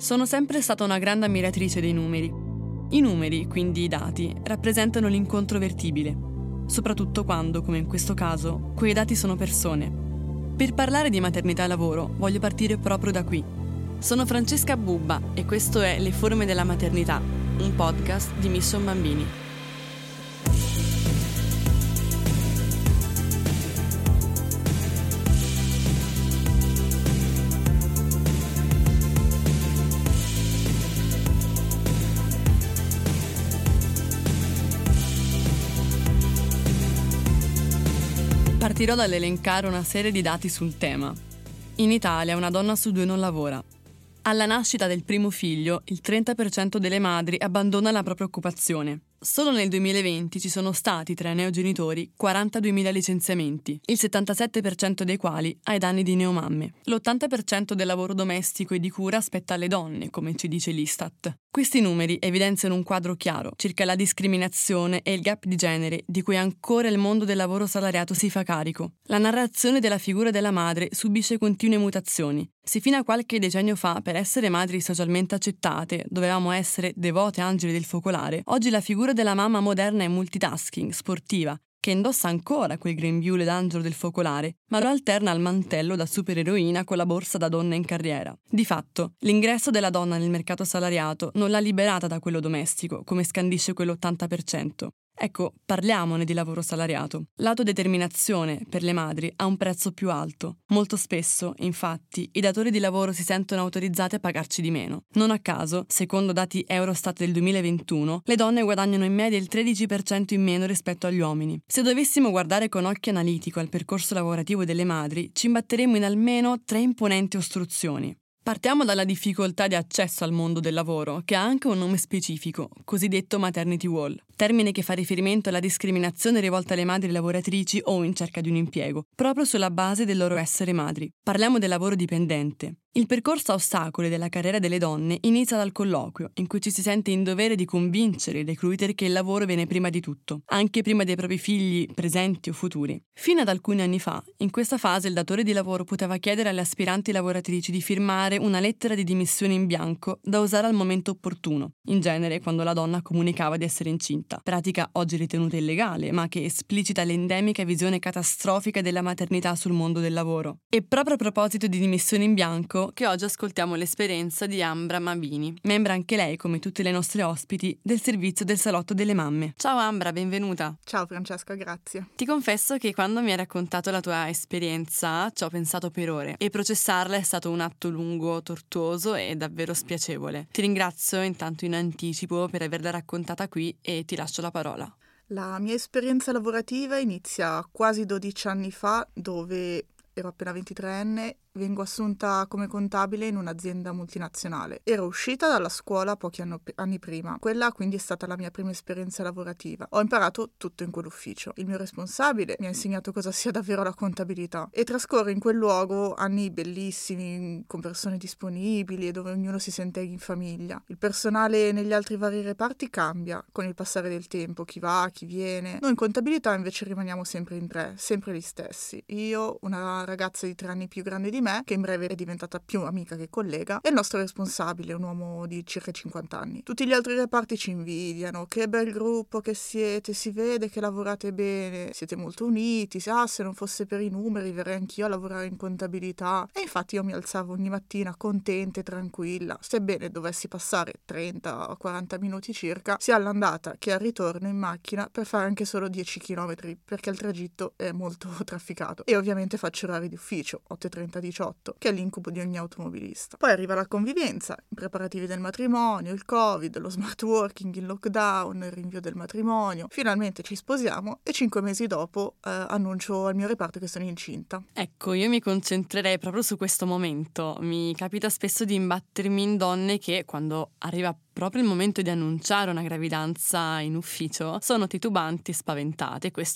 Sono sempre stata una grande ammiratrice dei numeri. I numeri, quindi i dati, rappresentano l'incontrovertibile, soprattutto quando, come in questo caso, quei dati sono persone. Per parlare di maternità e lavoro voglio partire proprio da qui. Sono Francesca Bubba e questo è Le forme della maternità, un podcast di Mission Bambini. Partirò dall'elencare una serie di dati sul tema. In Italia una donna su 2 non lavora. Alla nascita del primo figlio, il 30% delle madri abbandona la propria occupazione. Solo nel 2020 ci sono stati tra i neogenitori 42.000 licenziamenti, il 77% dei quali ai danni di neomamme. L'80% del lavoro domestico e di cura spetta alle donne, come ci dice l'Istat. Questi numeri evidenziano un quadro chiaro circa la discriminazione e il gap di genere di cui ancora il mondo del lavoro salariato si fa carico. La narrazione della figura della madre subisce continue mutazioni. Se fino a qualche decennio fa, per essere madri socialmente accettate, dovevamo essere devote angeli del focolare, oggi la figura della mamma moderna è multitasking, sportiva, che indossa ancora quel grembiule d'angelo del focolare, ma lo alterna al mantello da supereroina con la borsa da donna in carriera. Di fatto, l'ingresso della donna nel mercato salariato non l'ha liberata da quello domestico, come scandisce quell'80%. Ecco, parliamone di lavoro salariato. L'autodeterminazione per le madri ha un prezzo più alto. Molto spesso, infatti, i datori di lavoro si sentono autorizzati a pagarci di meno. Non a caso, secondo dati Eurostat del 2021, le donne guadagnano in media il 13% in meno rispetto agli uomini. Se dovessimo guardare con occhio analitico al percorso lavorativo delle madri, ci imbatteremmo in almeno 3 imponenti ostruzioni. Partiamo dalla difficoltà di accesso al mondo del lavoro, che ha anche un nome specifico, cosiddetto maternity wall, termine che fa riferimento alla discriminazione rivolta alle madri lavoratrici o in cerca di un impiego, proprio sulla base del loro essere madri. Parliamo del lavoro dipendente. Il percorso a ostacoli della carriera delle donne inizia dal colloquio, in cui ci si sente in dovere di convincere i recruiter che il lavoro viene prima di tutto, anche prima dei propri figli presenti o futuri. Fino ad alcuni anni fa, in questa fase il datore di lavoro poteva chiedere alle aspiranti lavoratrici di firmare una lettera di dimissioni in bianco da usare al momento opportuno, in genere quando la donna comunicava di essere incinta, pratica oggi ritenuta illegale, ma che esplicita l'endemica visione catastrofica della maternità sul mondo del lavoro. E proprio a proposito di dimissioni in bianco, che oggi ascoltiamo l'esperienza di Ambra Mabini, membra anche lei, come tutte le nostre ospiti, del servizio del salotto delle mamme. Ciao Ambra, benvenuta. Ciao Francesca, grazie. Ti confesso che quando mi hai raccontato la tua esperienza ci ho pensato per ore e processarla è stato un atto lungo, tortuoso e davvero spiacevole. Ti ringrazio intanto in anticipo per averla raccontata qui e ti lascio la parola. La mia esperienza lavorativa inizia quasi 12 anni fa, dove ero appena 23enne. Vengo assunta come contabile in un'azienda multinazionale. Ero uscita dalla scuola pochi anni prima. Quella quindi è stata la mia prima esperienza lavorativa. Ho imparato tutto in quell'ufficio. Il mio responsabile mi ha insegnato cosa sia davvero la contabilità e trascorro in quel luogo anni bellissimi con persone disponibili e dove ognuno si sente in famiglia. Il personale negli altri vari reparti cambia con il passare del tempo, chi va, chi viene. Noi in contabilità invece rimaniamo sempre in 3, sempre gli stessi. Io, una ragazza di 3 anni più grande di me, che in breve è diventata più amica che collega, e il nostro responsabile, un uomo di circa 50 anni. Tutti gli altri reparti ci invidiano, che bel gruppo che siete, si vede che lavorate bene, siete molto uniti, se non fosse per i numeri verrei anch'io a lavorare in contabilità. E infatti io mi alzavo ogni mattina contenta e tranquilla, sebbene dovessi passare 30 o 40 minuti circa, sia all'andata che al ritorno in macchina per fare anche solo 10 km, perché il tragitto è molto trafficato. E ovviamente faccio orari di ufficio, 8:30-18, che è l'incubo di ogni automobilista. Poi arriva la convivenza, i preparativi del matrimonio, il Covid, lo smart working, il lockdown, il rinvio del matrimonio. Finalmente ci sposiamo e 5 mesi dopo annuncio al mio reparto che sono incinta. Ecco, io mi concentrerei proprio su questo momento. Mi capita spesso di imbattermi in donne che, quando arriva proprio il momento di annunciare una gravidanza in ufficio, sono titubanti e spaventate. Questo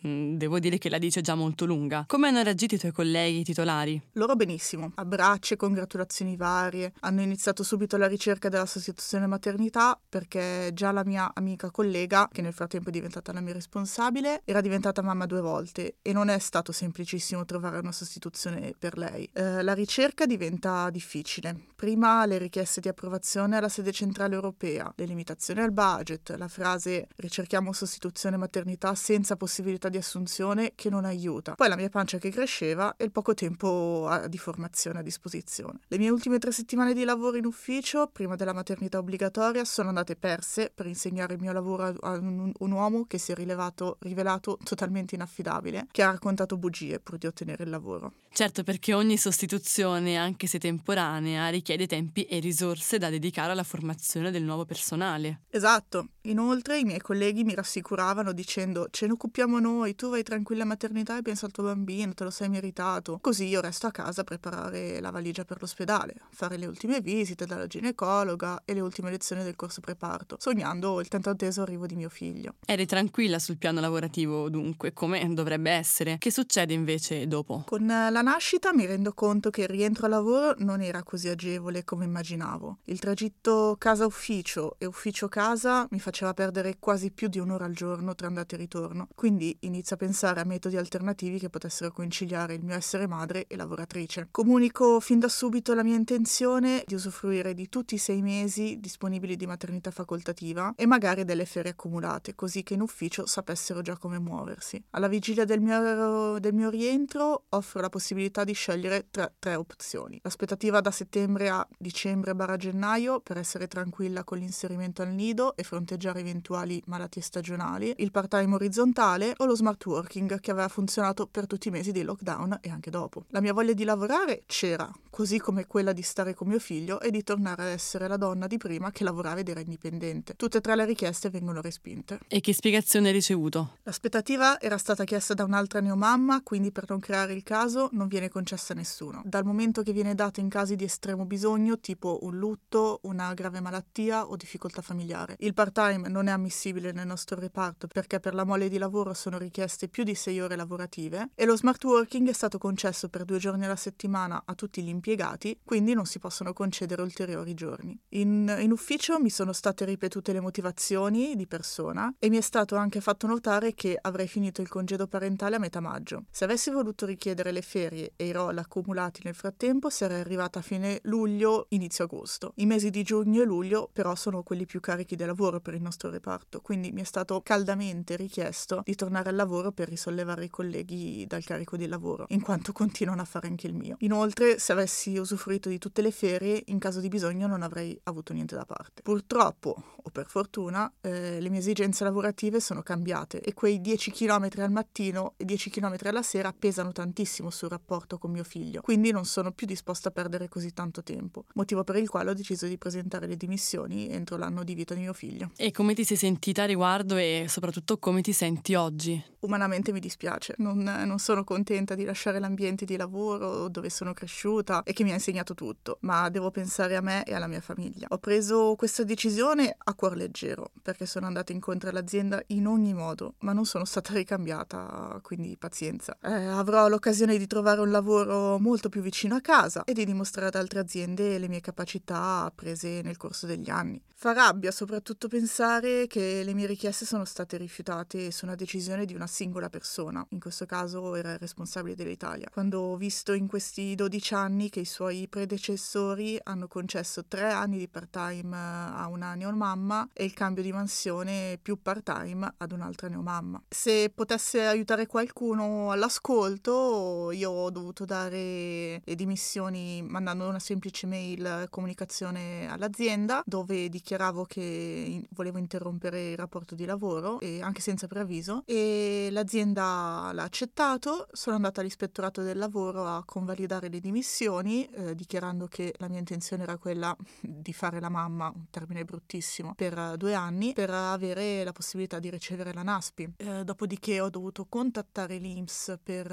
devo dire che la dice già molto lunga. Come hanno reagito i tuoi colleghi titolari? Loro benissimo, abbracci e congratulazioni varie. Hanno iniziato subito la ricerca della sostituzione maternità perché già la mia amica collega, che nel frattempo è diventata la mia responsabile, era diventata mamma 2 volte e non è stato semplicissimo trovare una sostituzione per lei. La ricerca diventa difficile. Prima le richieste di approvazione alla sede centrale europea, le limitazioni al budget, la frase ricerchiamo sostituzione maternità senza possibilità di assunzione che non aiuta. Poi la mia pancia che cresceva e il poco tempo di formazione a disposizione. Le mie ultime 3 settimane di lavoro in ufficio, prima della maternità obbligatoria, sono andate perse per insegnare il mio lavoro a un uomo che si è rivelato totalmente inaffidabile, che ha raccontato bugie pur di ottenere il lavoro. Certo, perché ogni sostituzione, anche se temporanea, richiede tempi e risorse da dedicare alla formazione del nuovo personale. Esatto. Inoltre i miei colleghi mi rassicuravano dicendo ce ne occupiamo noi, tu vai tranquilla a maternità e pensa al tuo bambino, te lo sei meritato. Così io resto a casa a preparare la valigia per l'ospedale, fare le ultime visite dalla ginecologa e le ultime lezioni del corso preparto, sognando il tanto atteso arrivo di mio figlio. Eri tranquilla sul piano lavorativo, dunque, come dovrebbe essere. Che succede invece dopo? Con la nascita mi rendo conto che il rientro al lavoro non era così agevole come immaginavo. Il tragitto casa-ufficio e ufficio-casa mi faceva perdere quasi più di 1 ora al giorno tra andata e ritorno, quindi inizio a pensare a metodi alternativi che potessero conciliare il mio essere madre e lavoratrice. Comunico fin da subito la mia intenzione di usufruire di tutti i 6 mesi disponibili di maternità facoltativa e magari delle ferie accumulate, così che in ufficio sapessero già come muoversi. Alla vigilia del mio rientro offro la possibilità di scegliere tra 3 opzioni. L'aspettativa da settembre a dicembre/gennaio per essere tranquilla con l'inserimento al nido e fronteggiare eventuali malattie stagionali, il part-time orizzontale o lo smart working che aveva funzionato per tutti i mesi di lockdown e anche dopo. La mia voglia di lavorare c'era, così come quella di stare con mio figlio e di tornare ad essere la donna di prima che lavorava ed era indipendente. Tutte e 3 le richieste vengono respinte. E che spiegazione hai ricevuto? L'aspettativa era stata chiesta da un'altra neomamma, quindi per non creare il caso non viene concessa a nessuno. Dal momento che viene dato in casi di estremo bisogno, tipo un lutto, una grave malattia o difficoltà familiare. Il part-time non è ammissibile nel nostro reparto perché per la mole di lavoro sono richieste più di 6 ore lavorative e lo smart working è stato concesso per 2 giorni alla settimana a tutti gli impiegati, quindi non si possono concedere ulteriori giorni. In ufficio mi sono state ripetute le motivazioni di persona e mi è stato anche fatto notare che avrei finito il congedo parentale a metà maggio. Se avessi voluto richiedere le ferie e i roll accumulati nel frattempo, sarei arrivata a fine luglio, inizio agosto. I mesi di giugno e luglio però sono quelli più carichi di lavoro per il nostro reparto, quindi mi è stato caldamente richiesto di tornare al lavoro per risollevare i colleghi dal carico di lavoro, in quanto continuano a fare anche il mio. Inoltre, se avessi usufruito di tutte le ferie, in caso di bisogno non avrei avuto niente da parte. Purtroppo, o per fortuna, le mie esigenze lavorative sono cambiate e quei 10 km al mattino e 10 km alla sera pesano tantissimo sul rapporto con mio figlio, quindi non sono più disposta a perdere così tanto tempo, motivo per il quale ho deciso di presentare le dimissioni entro l'anno di vita di mio figlio. E come ti sei sentita a riguardo e soprattutto come ti senti oggi? Umanamente mi dispiace, non sono contenta di lasciare l'ambiente di lavoro dove sono cresciuta e che mi ha insegnato tutto, ma devo pensare a me e alla mia famiglia. Ho preso questa decisione a cuor leggero, perché sono andata incontro all'azienda in ogni modo, ma non sono stata ricambiata, quindi pazienza. Avrò l'occasione di trovare un lavoro molto più vicino a casa e di dimostrare ad altre aziende le mie capacità apprese nel corso degli anni. Fa rabbia soprattutto pensare che le mie richieste sono state rifiutate su una decisione di una singola persona, in questo caso era il responsabile dell'Italia, quando ho visto in questi 12 anni che i suoi predecessori hanno concesso 3 anni di part-time a una neomamma e il cambio di mansione più part-time ad un'altra neomamma. Se potesse aiutare qualcuno all'ascolto, io ho dovuto dare le dimissioni mandando una semplice mail comunicazione all'azienda dove dichiaravo che volevo interrompere il rapporto di lavoro e anche senza preavviso, e l'azienda l'ha accettato. Sono andata all'ispettorato del lavoro a convalidare le dimissioni dichiarando che la mia intenzione era quella di fare la mamma, un termine bruttissimo, per 2 anni per avere la possibilità di ricevere la NASPI. Dopodiché ho dovuto contattare l'INPS per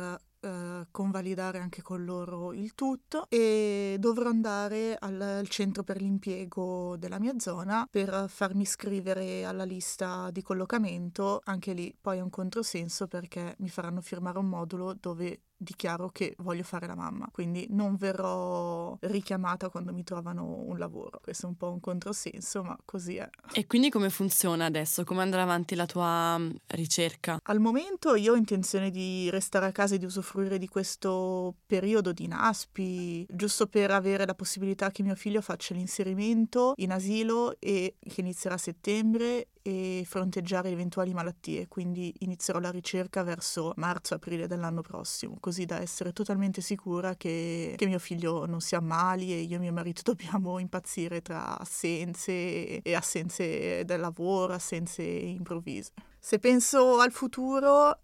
convalidare anche con loro il tutto, e dovrò andare al centro per l'impiego della mia zona per farmi iscrivere alla lista di collocamento. Anche lì poi è un controsenso, perché mi faranno firmare un modulo dove dichiaro che voglio fare la mamma, quindi non verrò richiamata quando mi trovano un lavoro. Questo è un po' un controsenso, ma così è. E quindi come funziona adesso? Come andrà avanti la tua ricerca? Al momento io ho intenzione di restare a casa e di usufruire di questo periodo di NASPI, giusto per avere la possibilità che mio figlio faccia l'inserimento in asilo, e che inizierà a settembre, e fronteggiare eventuali malattie. Quindi inizierò la ricerca verso marzo-aprile dell'anno prossimo, così da essere totalmente sicura che mio figlio non si ammali e io e mio marito dobbiamo impazzire tra assenze e assenze del lavoro, assenze improvvise. Se penso al futuro,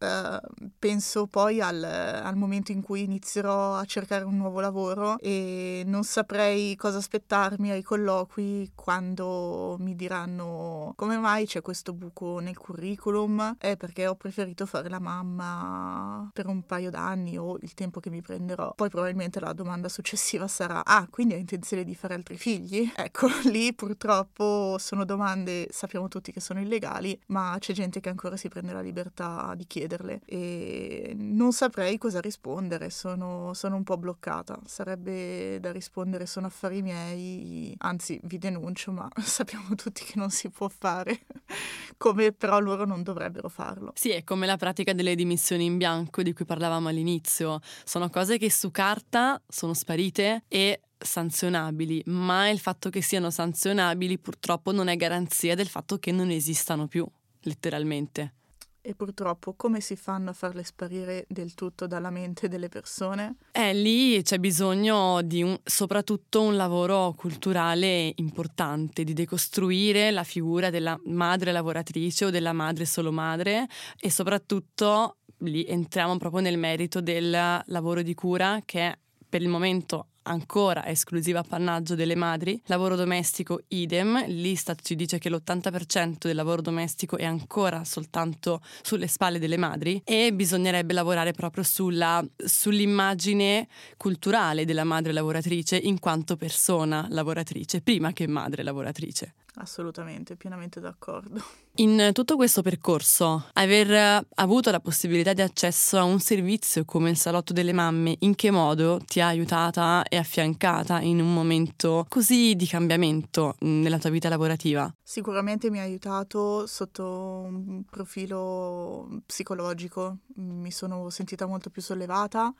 penso poi al momento in cui inizierò a cercare un nuovo lavoro, e non saprei cosa aspettarmi ai colloqui quando mi diranno: come mai c'è questo buco nel curriculum? Perché ho preferito fare la mamma per un paio d'anni, o il tempo che mi prenderò. Poi probabilmente la domanda successiva sarà: quindi hai intenzione di fare altri figli? Ecco, lì purtroppo sono domande, sappiamo tutti che sono illegali, ma c'è gente che ancora si prende la libertà di chiederle, e non saprei cosa rispondere. Sono un po' bloccata. Sarebbe da rispondere: sono affari miei, anzi vi denuncio, ma sappiamo tutti che non si può fare, come però loro non dovrebbero farlo. Sì, è come la pratica delle dimissioni in bianco di cui parlavamo all'inizio. Sono cose che su carta sono sparite e sanzionabili, ma il fatto che siano sanzionabili purtroppo non è garanzia del fatto che non esistano più, letteralmente. E purtroppo come si fanno a farle sparire del tutto dalla mente delle persone? Lì c'è bisogno di soprattutto un lavoro culturale importante, di decostruire la figura della madre lavoratrice o della madre solo madre, e soprattutto lì entriamo proprio nel merito del lavoro di cura, che per il momento ancora è esclusivo appannaggio delle madri. Lavoro domestico idem, l'Istat ci dice che l'80% del lavoro domestico è ancora soltanto sulle spalle delle madri, e bisognerebbe lavorare proprio sull'immagine culturale della madre lavoratrice in quanto persona lavoratrice, prima che madre lavoratrice. Assolutamente, pienamente d'accordo. In tutto questo percorso, aver avuto la possibilità di accesso a un servizio come il Salotto delle Mamme, in che modo ti ha aiutata e affiancata in un momento così di cambiamento nella tua vita lavorativa? Sicuramente mi ha aiutato sotto un profilo psicologico. Mi sono sentita molto più sollevata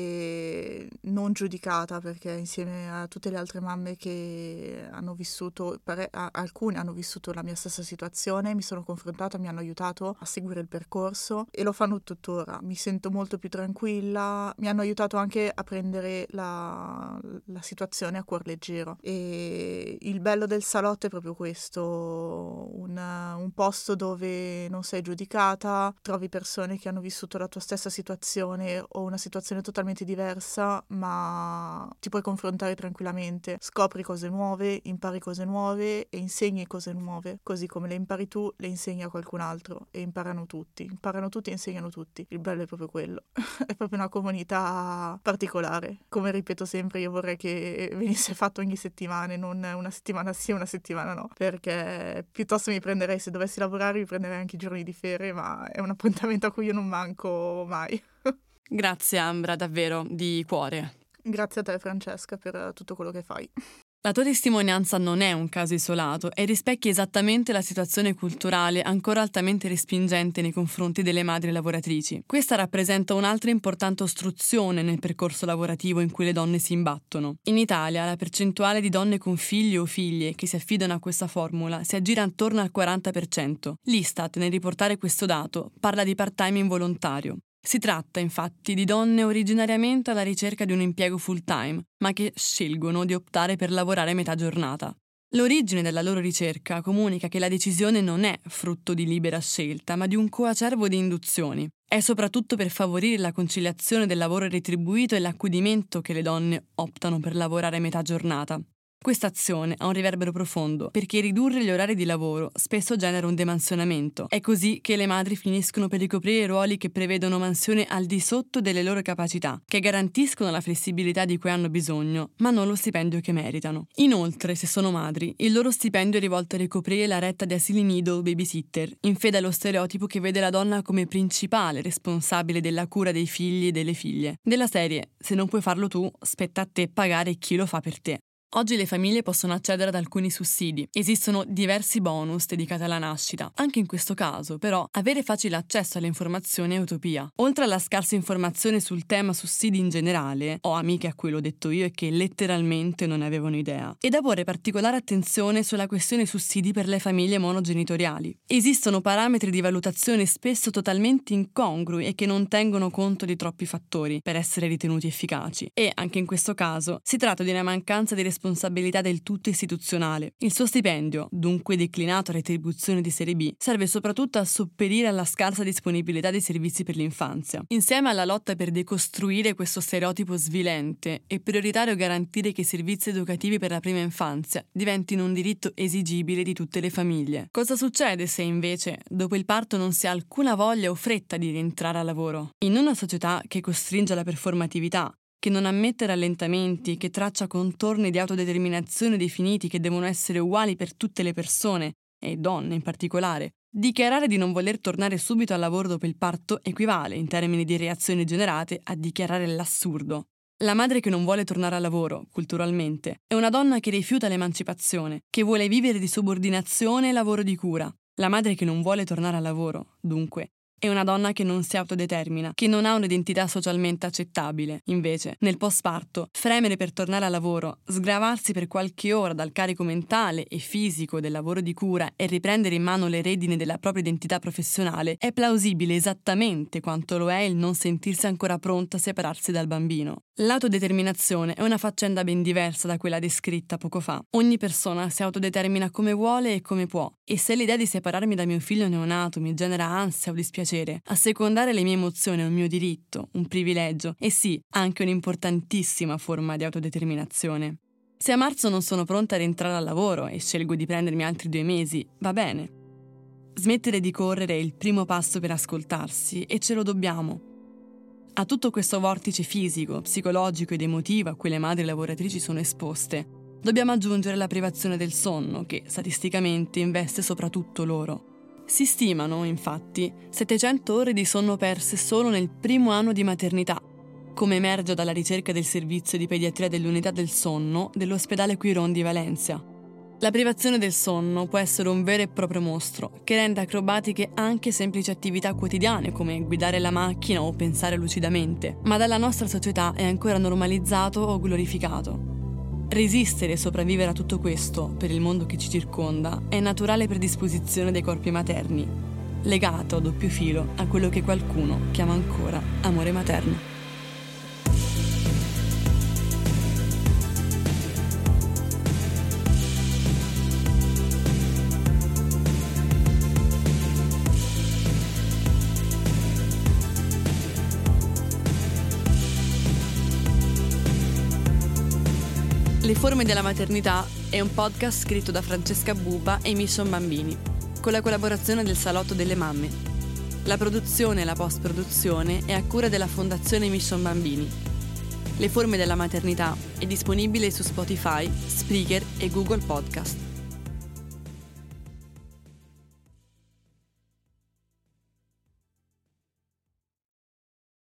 e non giudicata, perché insieme a tutte le altre mamme che hanno vissuto, alcune hanno vissuto la mia stessa situazione, mi sono confrontata, mi hanno aiutato a seguire il percorso e lo fanno tuttora. Mi sento molto più tranquilla, mi hanno aiutato anche a prendere la situazione a cuor leggero, e il bello del salotto è proprio questo, un posto dove non sei giudicata, trovi persone che hanno vissuto la tua stessa situazione o una situazione totalmente diversa, ma ti puoi confrontare tranquillamente, scopri cose nuove, impari cose nuove e insegni cose nuove, così come le impari tu, le insegni a qualcun altro e imparano tutti e insegnano tutti. Il bello è proprio quello. È proprio una comunità particolare. Come ripeto sempre, io vorrei che venisse fatto ogni settimana, non una settimana sì e una settimana no, perché piuttosto se dovessi lavorare mi prenderei anche i giorni di ferie, ma è un appuntamento a cui io non manco mai. Grazie Ambra, davvero, di cuore. Grazie a te Francesca per tutto quello che fai. La tua testimonianza non è un caso isolato e rispecchia esattamente la situazione culturale ancora altamente respingente nei confronti delle madri lavoratrici. Questa rappresenta un'altra importante ostruzione nel percorso lavorativo in cui le donne si imbattono. In Italia la percentuale di donne con figli o figlie che si affidano a questa formula si aggira attorno al 40%. L'Istat, nel riportare questo dato, parla di part-time involontario. Si tratta, infatti, di donne originariamente alla ricerca di un impiego full-time, ma che scelgono di optare per lavorare metà giornata. L'origine della loro ricerca comunica che la decisione non è frutto di libera scelta, ma di un coacervo di induzioni. È soprattutto per favorire la conciliazione del lavoro retribuito e l'accudimento che le donne optano per lavorare metà giornata. Questa azione ha un riverbero profondo, perché ridurre gli orari di lavoro spesso genera un demansionamento. È così che le madri finiscono per ricoprire ruoli che prevedono mansione al di sotto delle loro capacità, che garantiscono la flessibilità di cui hanno bisogno, ma non lo stipendio che meritano. Inoltre, se sono madri, il loro stipendio è rivolto a ricoprire la retta di asili nido o babysitter, in fede allo stereotipo che vede la donna come principale responsabile della cura dei figli e delle figlie. Della serie, se non puoi farlo tu, spetta a te pagare chi lo fa per te. Oggi le famiglie possono accedere ad alcuni sussidi. Esistono diversi bonus dedicati alla nascita. Anche in questo caso, però, avere facile accesso alle informazioni è utopia. Oltre alla scarsa informazione sul tema sussidi in generale, ho amiche a cui l'ho detto io e che letteralmente non ne avevano idea. E da porre particolare attenzione sulla questione sussidi per le famiglie monogenitoriali. Esistono parametri di valutazione spesso totalmente incongrui e che non tengono conto di troppi fattori per essere ritenuti efficaci. E, anche in questo caso, si tratta di una mancanza di responsabilità del tutto istituzionale. Il suo stipendio, dunque declinato a retribuzione di serie B, serve soprattutto a sopperire alla scarsa disponibilità dei servizi per l'infanzia. Insieme alla lotta per decostruire questo stereotipo svilente, è prioritario garantire che i servizi educativi per la prima infanzia diventino un diritto esigibile di tutte le famiglie. Cosa succede se invece, dopo il parto, non si ha alcuna voglia o fretta di rientrare al lavoro? In una società che costringe alla performatività, che non ammette rallentamenti, che traccia contorni di autodeterminazione definiti che devono essere uguali per tutte le persone, e donne in particolare, dichiarare di non voler tornare subito al lavoro dopo il parto equivale, in termini di reazioni generate, a dichiarare l'assurdo. La madre che non vuole tornare al lavoro, culturalmente, è una donna che rifiuta l'emancipazione, che vuole vivere di subordinazione e lavoro di cura. La madre che non vuole tornare al lavoro, dunque, è una donna che non si autodetermina, che non ha un'identità socialmente accettabile. Invece, nel postparto, fremere per tornare al lavoro, sgravarsi per qualche ora dal carico mentale e fisico del lavoro di cura e riprendere in mano le redini della propria identità professionale è plausibile esattamente quanto lo è il non sentirsi ancora pronta a separarsi dal bambino. L'autodeterminazione è una faccenda ben diversa da quella descritta poco fa. Ogni persona si autodetermina come vuole e come può, e se l'idea di separarmi da mio figlio neonato mi genera ansia o dispiacere, assecondare le mie emozioni è un mio diritto, un privilegio e sì, anche un'importantissima forma di autodeterminazione. Se a marzo non sono pronta a rientrare al lavoro e scelgo di prendermi altri 2 mesi, va bene. Smettere di correre è il primo passo per ascoltarsi e ce lo dobbiamo. A tutto questo vortice fisico, psicologico ed emotivo a cui le madri lavoratrici sono esposte, dobbiamo aggiungere la privazione del sonno che, statisticamente, investe soprattutto loro. Si stimano, infatti, 700 ore di sonno perse solo nel primo anno di maternità, come emerge dalla ricerca del servizio di pediatria dell'unità del sonno dell'ospedale Quiron di Valencia. La privazione del sonno può essere un vero e proprio mostro, che rende acrobatiche anche semplici attività quotidiane come guidare la macchina o pensare lucidamente, ma dalla nostra società è ancora normalizzato o glorificato. Resistere e sopravvivere a tutto questo, per il mondo che ci circonda, è naturale predisposizione dei corpi materni, legato a doppio filo a quello che qualcuno chiama ancora amore materno. Le forme della maternità è un podcast scritto da Francesca Buba e Mission Bambini, con la collaborazione del Salotto delle Mamme. La produzione e la post-produzione è a cura della Fondazione Mission Bambini. Le forme della maternità è disponibile su Spotify, Spreaker e Google Podcast.